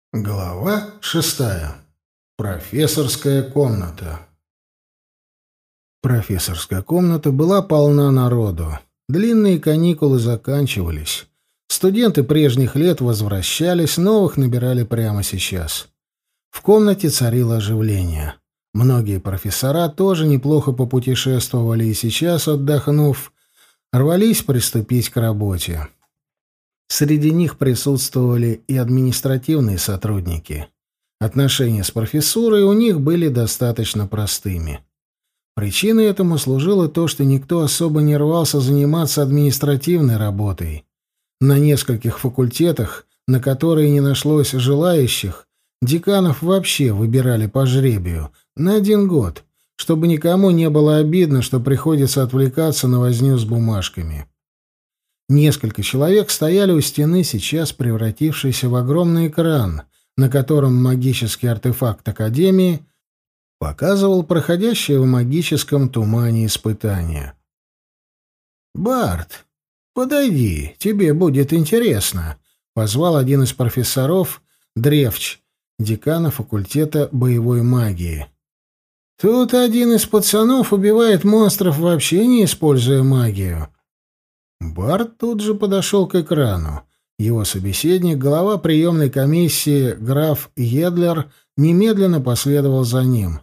Глава 6. Профессорская комната. Профессорская комната была полна народу. Длинные каникулы заканчивались. Студенты прежних лет возвращались, новых набирали прямо сейчас. В комнате царило оживление. Многие профессора тоже неплохо попутешествовали и сейчас, отдохнув, рвались приступить к работе. Среди них присутствовали и административные сотрудники. Отношения с профессурой у них были достаточно простыми. Причиной этому служило то, что никто особо не рвался заниматься административной работой. На нескольких факультетах, на которые не нашлось желающих, деканов вообще выбирали по жребию на 1 год, чтобы никому не было обидно, что приходится отвлекаться на возню с бумажками. Несколько человек стояли у стены, сейчас превратившейся в огромный экран, на котором магический артефакт Академии показывал проходящее в магическом тумане испытание. «Барт, подойди, тебе будет интересно», — позвал один из профессоров, Древч, декана факультета боевой магии. «Тут один из пацанов убивает монстров, вообще не используя магию». Барт тут же подошел к экрану. Его собеседник, глава приемной комиссии граф Едлер, немедленно последовал за ним.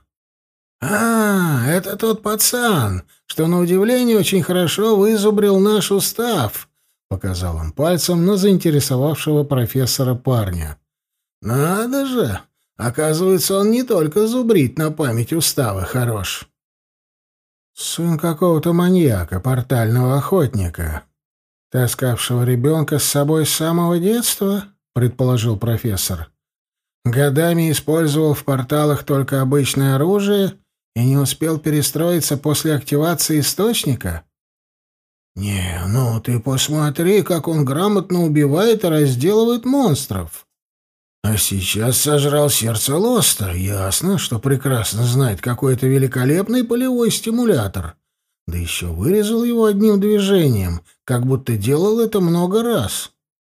Это тот пацан, что, на удивление, очень хорошо вызубрил наш устав», — показал он пальцем на заинтересовавшего профессора парня. «Надо же! Оказывается, он не только зубрить на память уставы хорош». «Сын какого-то маньяка, портального охотника, таскавшего ребенка с собой с самого детства», — предположил профессор. «Годами использовал в порталах только обычное оружие и не успел перестроиться после активации источника». «Не, ну ты посмотри, как он грамотно убивает и разделывает монстров. А сейчас сожрал сердце Лоста. Ясно, что прекрасно знает какой-то великолепный полевой стимулятор. Да еще вырезал его одним движением, как будто делал это много раз.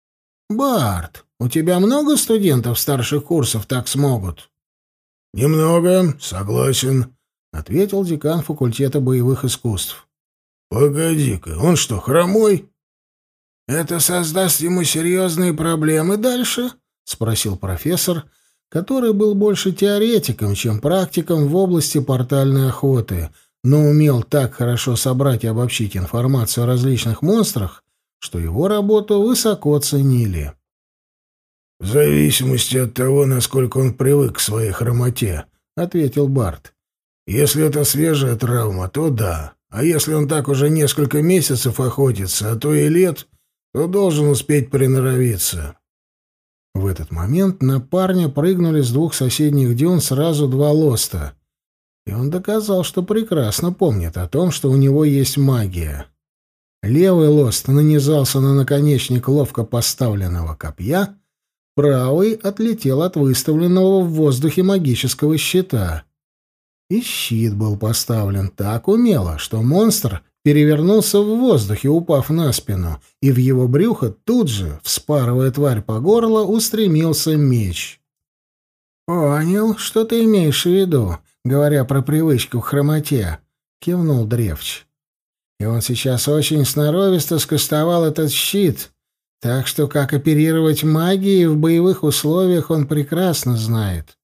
Барт, у тебя много студентов старших курсов так смогут?» «Немного, согласен», — ответил декан факультета боевых искусств. «Погоди-ка, он что, хромой?» «Это создаст ему серьезные проблемы дальше?» — спросил профессор, который был больше теоретиком, чем практиком в области портальной охоты, но умел так хорошо собрать и обобщить информацию о различных монстрах, что его работу высоко ценили. «В зависимости от того, насколько он привык к своей хромоте», — ответил Барт. «Если это свежая травма, то да, а если он так уже несколько месяцев охотится, а то и лет, то должен успеть приноровиться». В этот момент на парня прыгнули с 2 соседних дюн сразу 2 лоста, и он доказал, что прекрасно помнит о том, что у него есть магия. Левый лост нанизался на наконечник ловко поставленного копья, правый отлетел от выставленного в воздухе магического щита. И щит был поставлен так умело, что монстр перевернулся в воздухе, упав на спину, и в его брюхо тут же, вспарывая тварь по горло, устремился меч. «Понял, что ты имеешь в виду, говоря про привычку к хромоте», — кивнул Древч. «И он сейчас очень сноровисто скостовал этот щит, так что как оперировать магией в боевых условиях он прекрасно знает».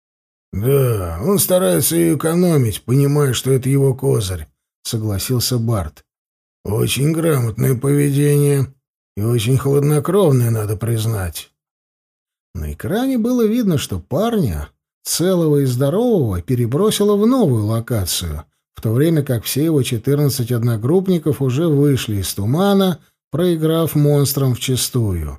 «Да, он старается ее экономить, понимая, что это его козырь», — согласился Барт. «Очень грамотное поведение и очень хладнокровное, надо признать». На экране было видно, что парня, целого и здорового, перебросило в новую локацию, в то время как все его 14 одногруппников уже вышли из тумана, проиграв монстрам вчистую.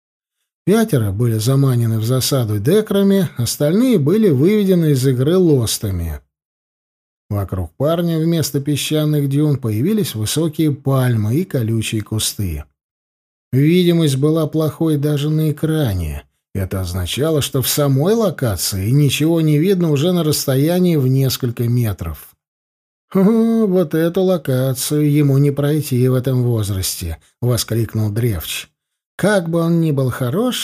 5 были заманены в засаду декрами, остальные были выведены из игры лостами. Вокруг парня вместо песчаных дюн появились высокие пальмы и колючие кусты. Видимость была плохой даже на экране. Это означало, что в самой локации ничего не видно уже на расстоянии в несколько метров. «О, вот эту локацию ему не пройти в этом возрасте», — воскликнул Древч. «Как бы он ни был хорош,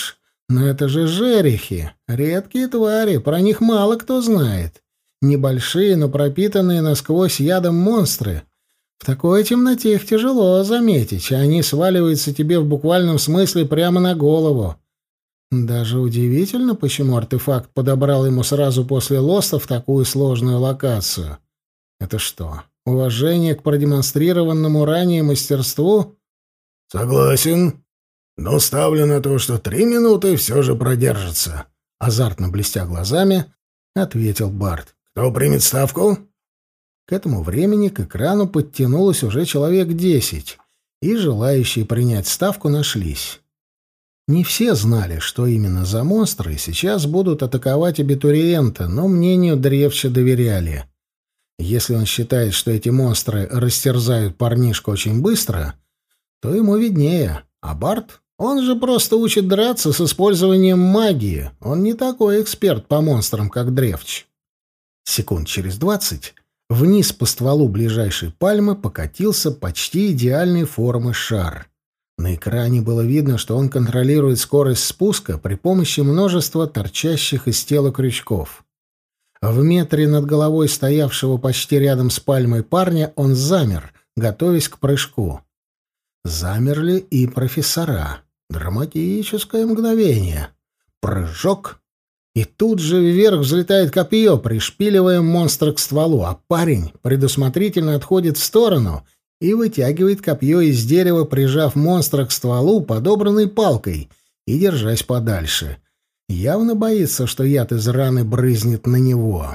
Но это же жерехи, редкие твари, про них мало кто знает. Небольшие, но пропитанные насквозь ядом монстры. В такой темноте их тяжело заметить, а они сваливаются тебе в буквальном смысле прямо на голову. Даже удивительно, почему артефакт подобрал ему сразу после лоста в такую сложную локацию. Это что, уважение к продемонстрированному ранее мастерству? Согласен, но ставлю на то, что 3 минуты все же продержится. Азартно блестя глазами, ответил Барт. Кто примет ставку? К этому времени к экрану подтянулось уже человек 10, и желающие принять ставку нашлись. Не все знали, что именно за монстры сейчас будут атаковать абитуриента, но мнению Древча доверяли. Если он считает, что эти монстры растерзают парнишку очень быстро, то ему виднее. А Барт, он же просто учит драться с использованием магии. Он не такой эксперт по монстрам, как Древч. Секунд через 20 вниз по стволу ближайшей пальмы покатился почти идеальной формы шар. На экране было видно, что он контролирует скорость спуска при помощи множества торчащих из тела крючков. В метре над головой стоявшего почти рядом с пальмой парня он замер, готовясь к прыжку. Замерли и профессора. Драматическое мгновение. Прыжок. И тут же вверх взлетает копье, пришпиливая монстра к стволу, а парень предусмотрительно отходит в сторону и вытягивает копье из дерева, прижав монстра к стволу подобранной палкой и держась подальше. Явно боится, что яд из раны брызнет на него.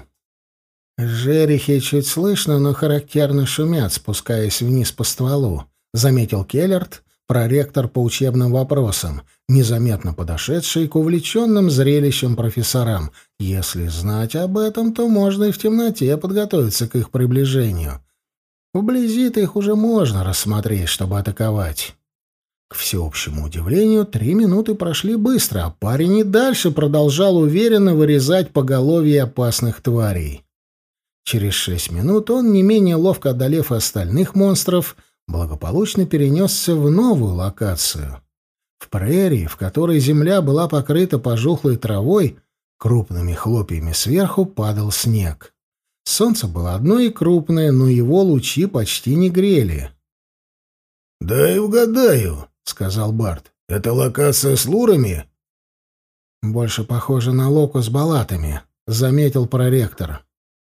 Жерехи чуть слышно, но характерно шумят, спускаясь вниз по стволу, заметил Келлерт, проректор по учебным вопросам, незаметно подошедший к увлеченным зрелищем профессорам. Если знать об этом, то можно и в темноте подготовиться к их приближению. Вблизи-то их уже можно рассмотреть, чтобы атаковать. К всеобщему удивлению, 3 минуты прошли быстро, а парень и дальше продолжал уверенно вырезать поголовье опасных тварей. Через 6 минут он, не менее ловко одолев остальных монстров, благополучно перенесся в новую локацию. В прерии, в которой земля была покрыта пожухлой травой, крупными хлопьями сверху падал снег. Солнце было одно и крупное, но его лучи почти не грели. «Дай угадаю», — сказал Барт. «Это локация с лурами?» «Больше похоже на локу с балатами», — заметил проректор.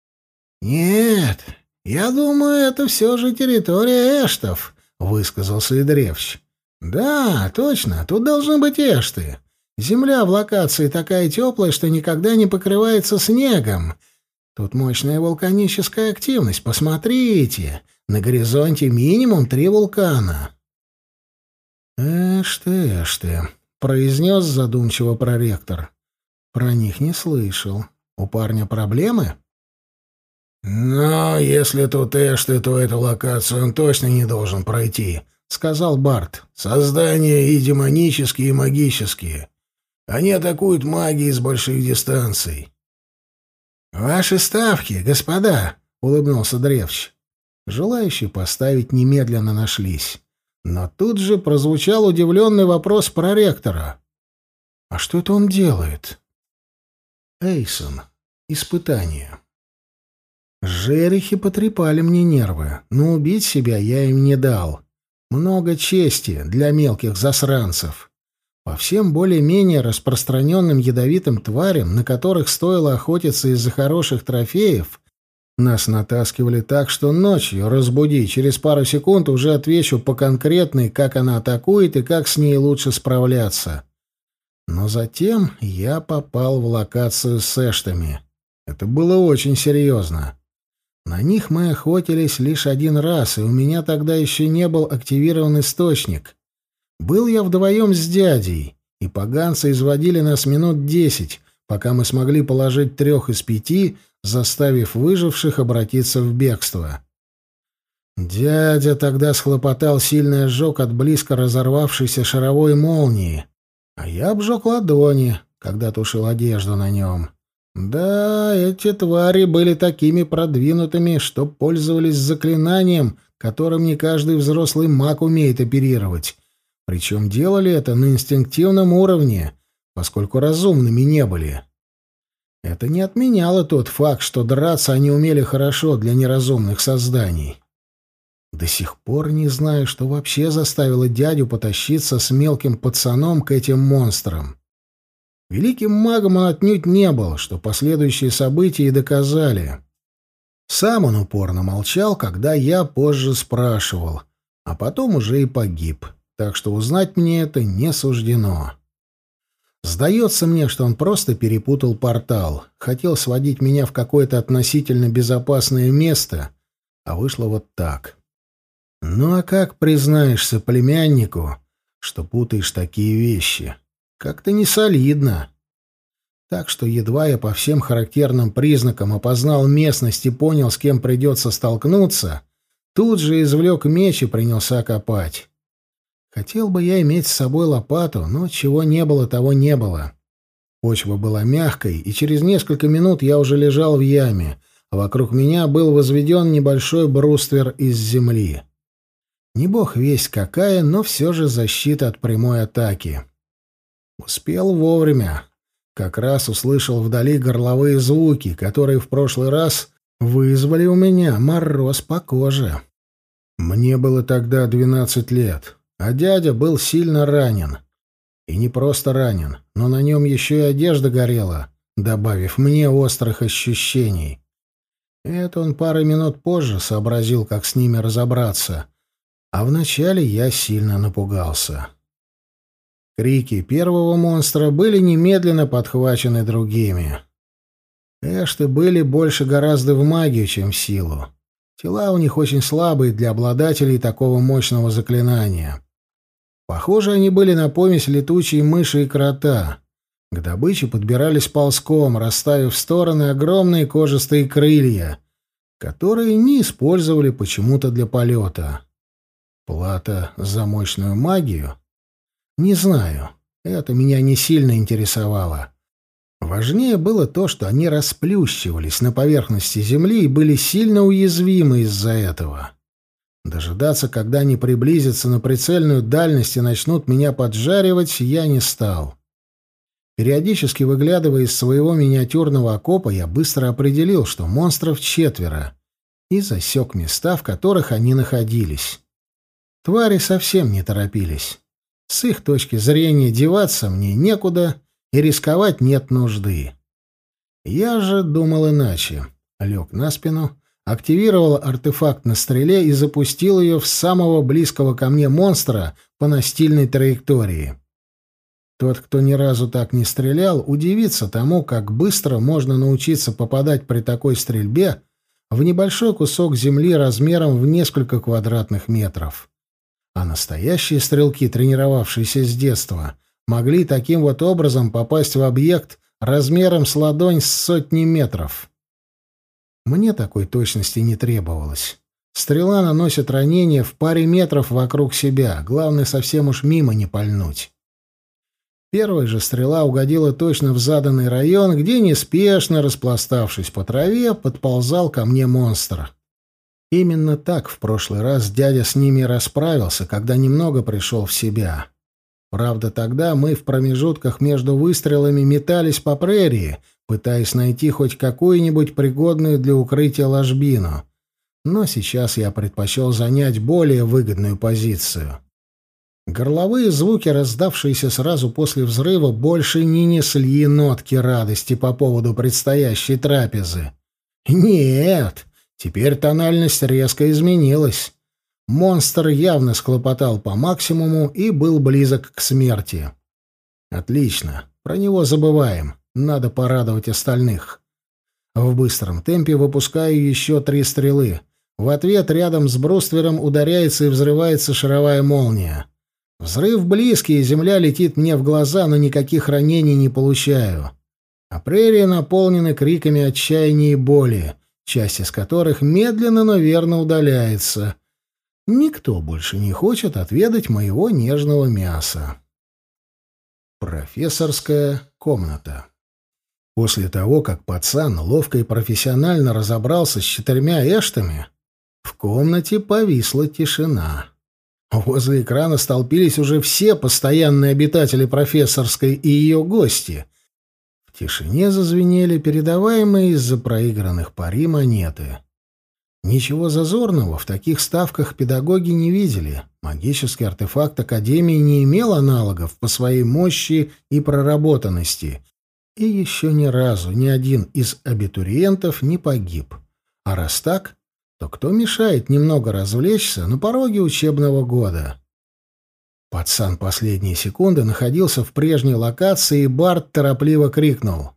«Нет, я думаю, это все же территория эштов», — высказался и Древч. «Да, точно, тут должны быть эшты. Земля в локации такая теплая, что никогда не покрывается снегом. Тут мощная вулканическая активность, посмотрите. На горизонте минимум 3 вулкана». «Эшты», — произнес задумчиво проректор. «Про них не слышал. У парня проблемы?» «Но если тут эшты, то эту локацию он точно не должен пройти», — сказал Барт. «Создания и демонические, и магические. Они атакуют магией с больших дистанций». «Ваши ставки, господа», — улыбнулся Древч. Желающие поставить немедленно нашлись. Но тут же прозвучал удивленный вопрос проректора. «А что это он делает?» «Эйсон. Испытание». Жерехи потрепали мне нервы, но убить себя я им не дал. Много чести для мелких засранцев. По всем более-менее распространенным ядовитым тварям, на которых стоило охотиться из-за хороших трофеев, нас натаскивали так, что ночью разбуди, через пару секунд уже отвечу по конкретной, как она атакует и как с ней лучше справляться. Но затем я попал в локацию с эштами. Это было очень серьезно. На них мы охотились лишь один раз, и у меня тогда еще не был активирован источник. Был я вдвоем с дядей, и поганцы изводили нас минут 10, пока мы смогли положить 3 из 5, заставив выживших обратиться в бегство. Дядя тогда схлопотал сильный ожог от близко разорвавшейся шаровой молнии, а я обжег ладони, когда тушил одежду на нем. Да, эти твари были такими продвинутыми, что пользовались заклинанием, которым не каждый взрослый маг умеет оперировать. Причем делали это на инстинктивном уровне, поскольку разумными не были. Это не отменяло тот факт, что драться они умели хорошо для неразумных созданий. До сих пор не знаю, что вообще заставило дядю потащиться с мелким пацаном к этим монстрам. Великим магом он отнюдь не был, что последующие события и доказали. Сам он упорно молчал, когда я позже спрашивал, а потом уже и погиб, так что узнать мне это не суждено. Сдается мне, что он просто перепутал портал, хотел сводить меня в какое-то относительно безопасное место, а вышло вот так. Ну а как признаешься племяннику, что путаешь такие вещи? Как-то не солидно. Так что едва я по всем характерным признакам опознал местность и понял, с кем придется столкнуться, тут же извлек меч и принялся копать. Хотел бы я иметь с собой лопату, но чего не было, того не было. Почва была мягкой, и через несколько минут я уже лежал в яме, а вокруг меня был возведен небольшой бруствер из земли. Не бог весть какая, но все же защита от прямой атаки. Успел вовремя. Как раз услышал вдали горловые звуки, которые в прошлый раз вызвали у меня мороз по коже. Мне было тогда 12 лет, а дядя был сильно ранен. И не просто ранен, но на нем еще и одежда горела, добавив мне острых ощущений. Это он пару минут позже сообразил, как с ними разобраться. А вначале я сильно напугался. Крики первого монстра были немедленно подхвачены другими. Эшты были больше гораздо в магию, чем в силу. Тела у них очень слабые для обладателей такого мощного заклинания. Похоже, они были на помесь летучей мыши и крота. К добыче подбирались ползком, расставив в стороны огромные кожистые крылья, которые не использовали почему-то для полета. Плата за мощную магию? Не знаю. Это меня не сильно интересовало. Важнее было то, что они расплющивались на поверхности земли и были сильно уязвимы из-за этого. Дожидаться, когда они приблизятся на прицельную дальность и начнут меня поджаривать, я не стал. Периодически выглядывая из своего миниатюрного окопа, я быстро определил, что монстров 4, и засек места, в которых они находились. Твари совсем не торопились. С их точки зрения деваться мне некуда, и рисковать нет нужды. Я же думал иначе. Лег на спину, активировал артефакт на стреле и запустил ее в самого близкого ко мне монстра по настильной траектории. Тот, кто ни разу так не стрелял, удивится тому, как быстро можно научиться попадать при такой стрельбе в небольшой кусок земли размером в несколько квадратных метров. А настоящие стрелки, тренировавшиеся с детства, могли таким вот образом попасть в объект размером с ладонь с сотни метров. Мне такой точности не требовалось. Стрела наносит ранение в паре метров вокруг себя, главное совсем уж мимо не пальнуть. Первая же стрела угодила точно в заданный район, где, неспешно распластавшись по траве, подползал ко мне монстр. Именно так в прошлый раз дядя с ними расправился, когда немного пришел в себя. Правда, тогда мы в промежутках между выстрелами метались по прерии, пытаясь найти хоть какую-нибудь пригодную для укрытия ложбину. Но сейчас я предпочел занять более выгодную позицию. Горловые звуки, раздавшиеся сразу после взрыва, больше не несли нотки радости по поводу предстоящей трапезы. Нет! Теперь тональность резко изменилась. Монстр явно схлопотал по максимуму и был близок к смерти. Отлично, про него забываем. Надо порадовать остальных. В быстром темпе выпускаю еще 3 стрелы. В ответ рядом с бруствером ударяется и взрывается шаровая молния. Взрыв близкий, и земля летит мне в глаза, но никаких ранений не получаю. А прерии наполнены криками отчаяния и боли, часть из которых медленно, но верно удаляется. Никто больше не хочет отведать моего нежного мяса. Профессорская комната. После того, как пацан ловко и профессионально разобрался с 4 эштами, в комнате повисла тишина. Возле экрана столпились уже все постоянные обитатели профессорской и ее гости. В тишине зазвенели передаваемые из-за проигранных пари монеты. Ничего зазорного в таких ставках педагоги не видели. Магический артефакт Академии не имел аналогов по своей мощи и проработанности. И еще ни разу ни один из абитуриентов не погиб. А раз так, то кто мешает немного развлечься на пороге учебного года? Пацан последние секунды находился в прежней локации, и Барт торопливо крикнул: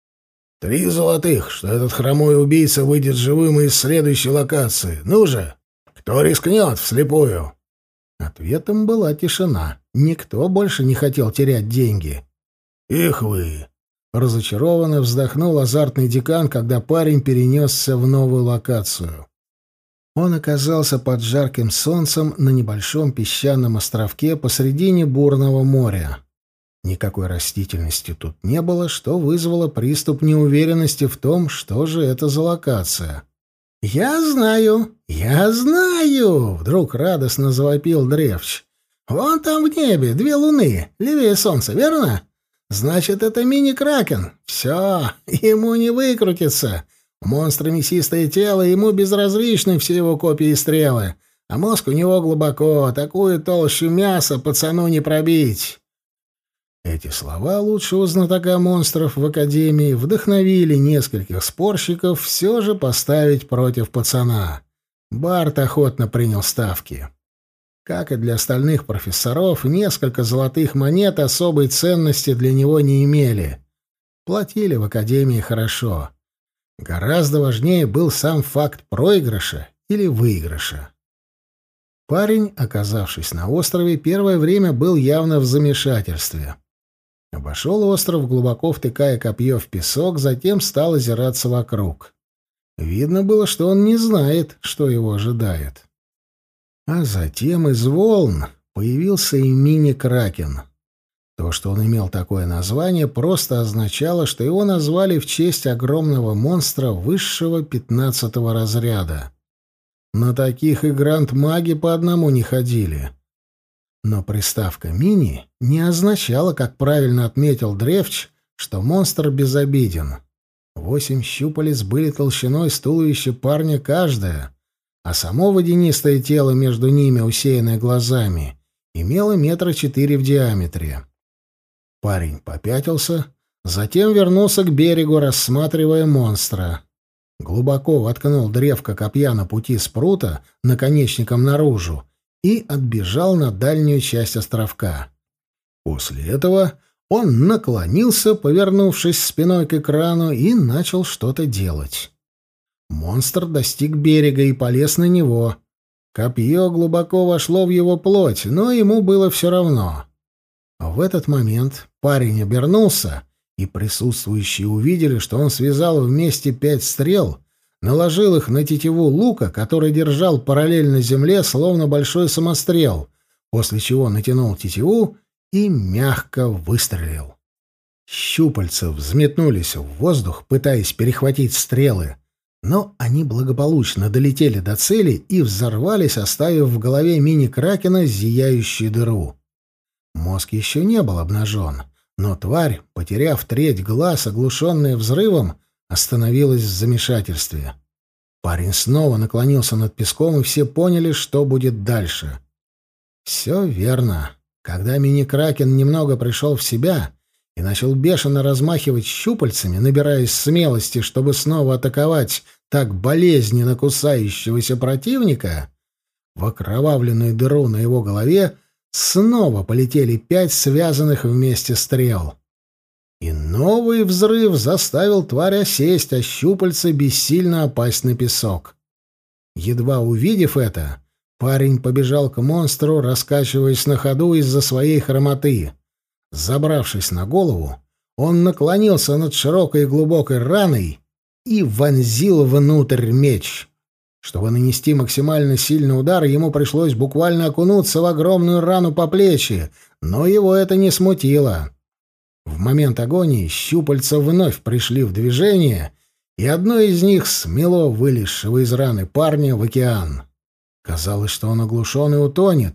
3 золотых, что этот хромой убийца выйдет живым из следующей локации. Ну же, кто рискнет вслепую?» Ответом была тишина. Никто больше не хотел терять деньги. «Эх вы!» — разочарованно вздохнул азартный декан, когда парень перенесся в новую локацию. Он оказался под жарким солнцем на небольшом песчаном островке посредине бурного моря. Никакой растительности тут не было, что вызвало приступ неуверенности в том, что же это за локация. «Я знаю! Я знаю!» — вдруг радостно завопил Древч. «Вон там в небе 2 луны, левее солнца, верно? Значит, это мини-кракен. Все, ему не выкрутится. У монстра мясистое тело, ему безразличны все его копии и стрелы, а мозг у него глубоко, такую толщу мяса пацану не пробить». Эти слова лучшего знатока монстров в Академии вдохновили нескольких спорщиков все же поставить против пацана. Барт охотно принял ставки. Как и для остальных профессоров, несколько золотых монет особой ценности для него не имели. Платили в Академии хорошо. Гораздо важнее был сам факт проигрыша или выигрыша. Парень, оказавшись на острове, первое время был явно в замешательстве. Обошел остров, глубоко втыкая копье в песок, затем стал озираться вокруг. Видно было, что он не знает, что его ожидает. А затем из волн появился и мини-кракен. То, что он имел такое название, просто означало, что его назвали в честь огромного монстра высшего 15-го разряда. На таких и гранд-маги по одному не ходили. Но приставка «мини» не означала, как правильно отметил Древч, что монстр безобиден. 8 щупалец были толщиной с туловища парня каждая, а само водянистое тело между ними, усеянное глазами, имело 4 метра в диаметре. Парень попятился, затем вернулся к берегу, рассматривая монстра. Глубоко воткнул древко копья на пути спрута наконечником наружу и отбежал на дальнюю часть островка. После этого он наклонился, повернувшись спиной к экрану, и начал что-то делать. Монстр достиг берега и полез на него. Копье глубоко вошло в его плоть, но ему было все равно. В этот момент парень обернулся, и присутствующие увидели, что он связал вместе 5 стрел, наложил их на тетиву лука, который держал параллельно земле, словно большой самострел, после чего натянул тетиву и мягко выстрелил. Щупальца взметнулись в воздух, пытаясь перехватить стрелы, но они благополучно долетели до цели и взорвались, оставив в голове мини-кракена зияющую дыру. Мозг еще не был обнажен, но тварь, потеряв треть глаз, оглушенная взрывом, остановилась в замешательстве. Парень снова наклонился над песком, и все поняли, что будет дальше. Все верно. Когда мини-кракен немного пришел в себя и начал бешено размахивать щупальцами, набираясь смелости, чтобы снова атаковать так болезненно кусающегося противника, в окровавленную дыру на его голове снова полетели 5 связанных вместе стрел. И новый взрыв заставил тварь осесть, а щупальца бессильно опасть на песок. Едва увидев это, парень побежал к монстру, раскачиваясь на ходу из-за своей хромоты. Забравшись на голову, он наклонился над широкой и глубокой раной и вонзил внутрь меч. Чтобы нанести максимально сильный удар, ему пришлось буквально окунуться в огромную рану по плечи, но его это не смутило. В момент агонии щупальца вновь пришли в движение, и одно из них смело вылезшего из раны парня в океан. Казалось, что он оглушен и утонет,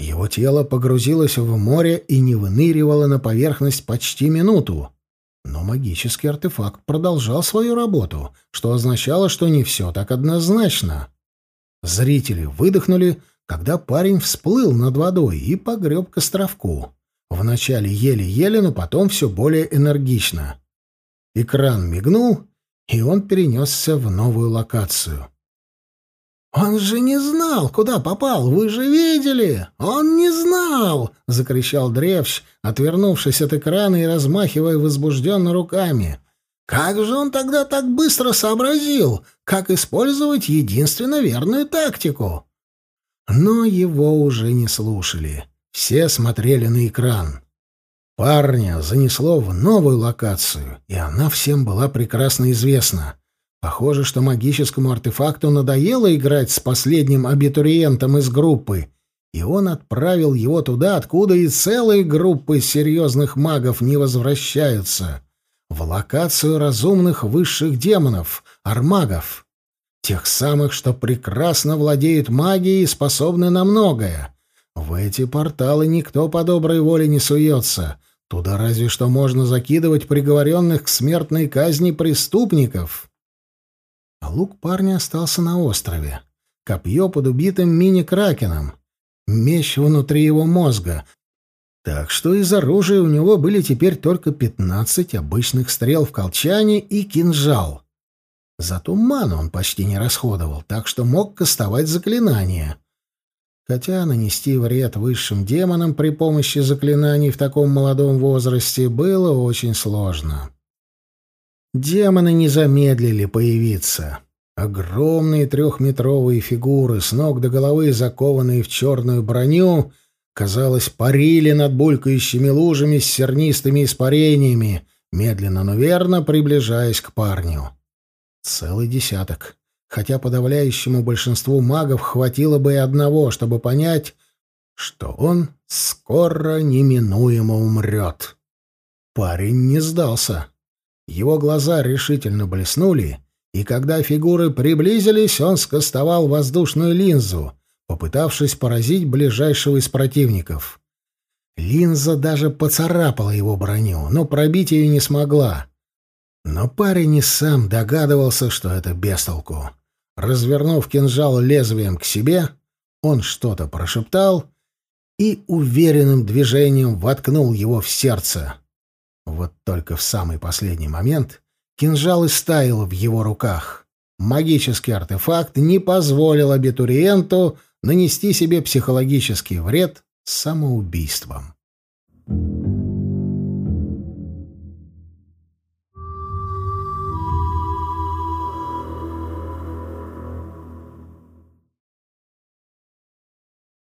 Его тело погрузилось в море и не выныривало на поверхность почти минуту. Но магический артефакт продолжал свою работу, что означало, что не все так однозначно. Зрители выдохнули, когда парень всплыл над водой и погреб к островку. Вначале еле-еле, но потом все более энергично. Экран мигнул, и он перенесся в новую локацию. «Он же не знал, куда попал, вы же видели! Он не знал!» — закричал Древч, отвернувшись от экрана и размахивая возбужденно руками. «Как же он тогда так быстро сообразил, как использовать единственно верную тактику?» Но его уже не слушали. Все смотрели на экран. Парня занесло в новую локацию, и она всем была прекрасно известна. Похоже, что магическому артефакту надоело играть с последним абитуриентом из группы, и он отправил его туда, откуда и целые группы серьезных магов не возвращаются, в локацию разумных высших демонов, армагов. Тех самых, что прекрасно владеют магией и способны на многое. В эти порталы никто по доброй воле не суется. Туда разве что можно закидывать приговоренных к смертной казни преступников. А лук парня остался на острове. Копье под убитым мини-кракеном. Меч внутри его мозга. Так что из оружия у него были теперь только 15 обычных стрел в колчане и кинжал. Зато ману он почти не расходовал, так что мог кастовать заклинания. Хотя нанести вред высшим демонам при помощи заклинаний в таком молодом возрасте было очень сложно. Демоны не замедлили появиться. Огромные 3-метровые фигуры, с ног до головы закованные в черную броню, казалось, парили над булькающими лужами с сернистыми испарениями, медленно, но верно приближаясь к парню. Целый десяток. Хотя подавляющему большинству магов хватило бы и одного, чтобы понять, что он скоро неминуемо умрет. Парень не сдался. Его глаза решительно блеснули, и когда фигуры приблизились, он скостовал воздушную линзу, попытавшись поразить ближайшего из противников. Линза даже поцарапала его броню, но пробить ее не смогла. Но парень и сам догадывался, что это без толку. Развернув кинжал лезвием к себе, он что-то прошептал и уверенным движением воткнул его в сердце. Вот только в самый последний момент кинжал истаял в его руках. Магический артефакт не позволил абитуриенту нанести себе психологический вред самоубийством.